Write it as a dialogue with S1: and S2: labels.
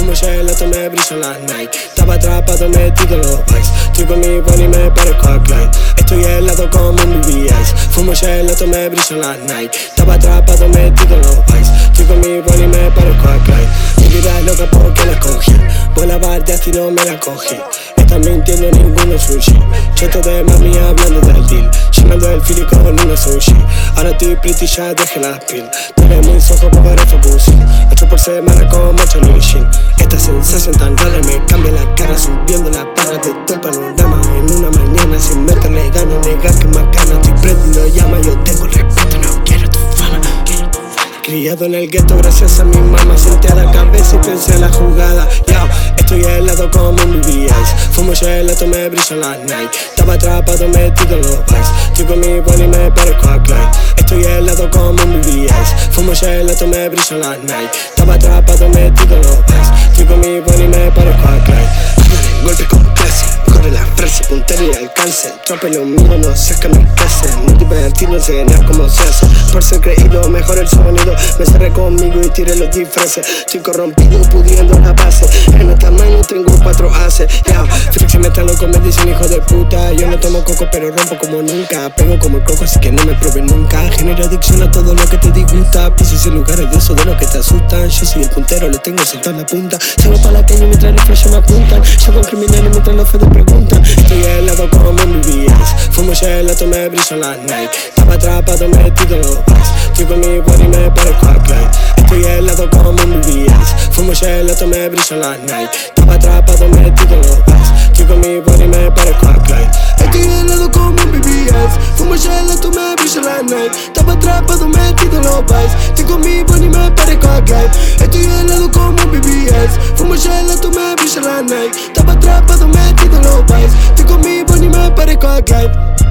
S1: fumo gelato, me brillan las night. Estaba atrapado, metido en los vice. Estoy con mi buen y me parezco a Clyde. Estoy helado como un BBS. Fumo gelato, me brillan las night. Estaba atrapado, metido en los vice. Estoy con mi buen y me parezco a Clyde. Mi vida es loca porque la escogí. Voy a la bardeaste y no me la cogí. Están mintiendo, ninguno sushi. Cheto de mami hablando del deal. Llenando el fili con una sushi. Ahora estoy pretty, ya dejé las pil. Tienes mis ojos por eso pussy. 8 por semana como mucho Luishin. Esta sensación tan rara me cambia la cara. Subiendo la barra de todo el panorama. En una mañana sin meterle ganas. Negar que más ganas. Estoy prendiendo llama. Yo tengo respeto, no quiero tu fama. Criado en el gueto gracias a mi mamá. Senté a la cabeza y pensé en la jugada. Yo, estoy helado como un BBS. Fumo gelato, me brillan las night. Estaba atrapado, metido en los vice. Estoy con mi buen y me parezco a Clyde. Estoy helado como un BBS. Fumo gelato, me brillan las night. Estaba atrapado, metido en los vice. Estoy con mi buen y me parezco a Clyde. Golpe con clase, corre la frase, puntero y alcance. Trope lo mío, no saca mi clase. No divertirnos en ganar como se hace. Por ser creído, mejor el sonido. Me cerré conmigo y tiré los disfraces. Estoy corrompido, pudiendo la base. En el tamaño tengo 4 ases. Yeah. Fricción está loco, me dicen hijo de puta. Yo no tomo coco, pero rompo como nunca. Pego como el coco, así que no me prueben nunca. Genero adicción a todo lo que te disgusta. Pisos en lugares de eso de lo que te asustan. Yo soy el puntero, le tengo sentado en la punta. Salgo para la calle mientras los flashes me apuntan. Yo con criminales mientras los fedos preguntan. Estoy helado como un BBS. Fumo gelato, me brillan las night. Estaba atrapado, metido en los vice. Estoy con mi buen y me parezco a Clyde. Estoy helado como un BBS. Fumo gelato, me brillan las night. Estaba atrapado, metido en los vice. Estoy con mi buen y me parezco a Clyde. Estoy helado como un BBS. Fumo gelato, me brillan las night. Estaba atrapado, metido en los vice. Estoy con mi buen y me parezco a Clyde. Estoy helado como un BBS. Fumo gelato, me brillan las night. Estaba atrapado, metido en los vice. Estoy con mi buen y me parezco a Clyde.